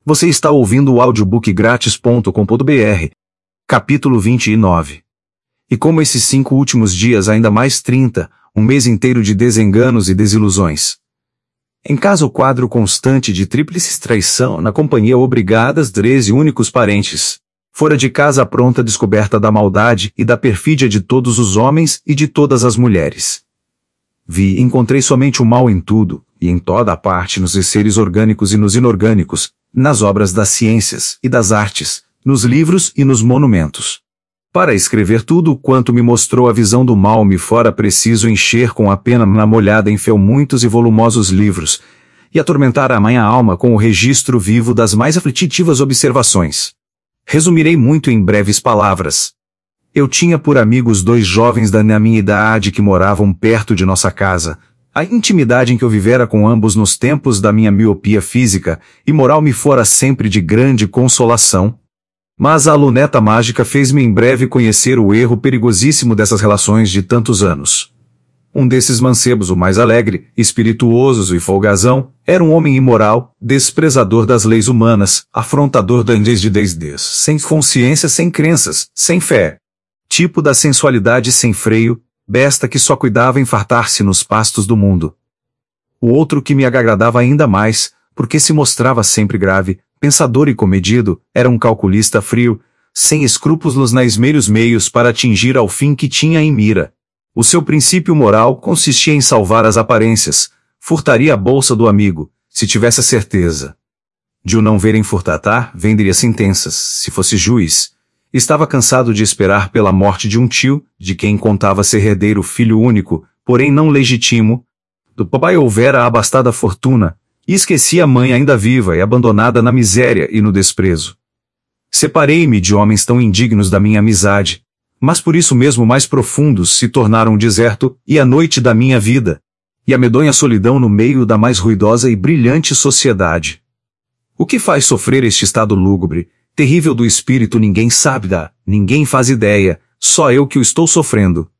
Você está ouvindo o audiobookgratis.com.br. Capítulo 29. E como esses 5 últimos dias ainda mais 30, um mês inteiro de desenganos e desilusões. Em casa o quadro constante de tríplice traição na companhia obrigadas 13 únicos parentes. Fora de casa a pronta descoberta da maldade e da perfídia de todos os homens e de todas as mulheres. Vi e encontrei somente o mal em tudo, e em toda a parte nos seres orgânicos e nos inorgânicos, nas obras das ciências e das artes, nos livros e nos monumentos. Para escrever tudo quanto me mostrou a visão do mal me fora preciso encher com a pena na molhada em muitos e volumosos livros, e atormentar a minha alma com o registro vivo das mais aflitivas observações. Resumirei muito em breves palavras. Eu tinha por amigos 2 jovens da minha idade que moravam perto de nossa casa. A intimidade em que eu vivera com ambos nos tempos da minha miopia física e moral me fora sempre de grande consolação. Mas a luneta mágica fez-me em breve conhecer o erro perigosíssimo dessas relações de tantos anos. Um desses mancebos, o mais alegre, espirituoso e folgazão, era um homem imoral, desprezador das leis humanas, afrontador das leis de Deus, sem consciência, sem crenças, sem fé. Tipo da sensualidade sem freio, besta que só cuidava em fartar-se nos pastos do mundo. O outro que me agradava ainda mais, porque se mostrava sempre grave, pensador e comedido, era um calculista frio, sem escrúpulos nas meios para atingir ao fim que tinha em mira. O seu princípio moral consistia em salvar as aparências, furtaria a bolsa do amigo, se tivesse a certeza de o não verem furtar, venderia sentenças, se fosse juiz. Estava cansado de esperar pela morte de um tio, de quem contava ser herdeiro filho único, porém não legítimo. Do papai houvera a abastada fortuna, e esquecia a mãe ainda viva e abandonada na miséria e no desprezo. Separei-me de homens tão indignos da minha amizade, mas por isso mesmo mais profundos se tornaram o deserto e a noite da minha vida, e a medonha solidão no meio da mais ruidosa e brilhante sociedade. O que faz sofrer este estado lúgubre, terrível do espírito ninguém sabe ninguém faz ideia, só eu que o estou sofrendo.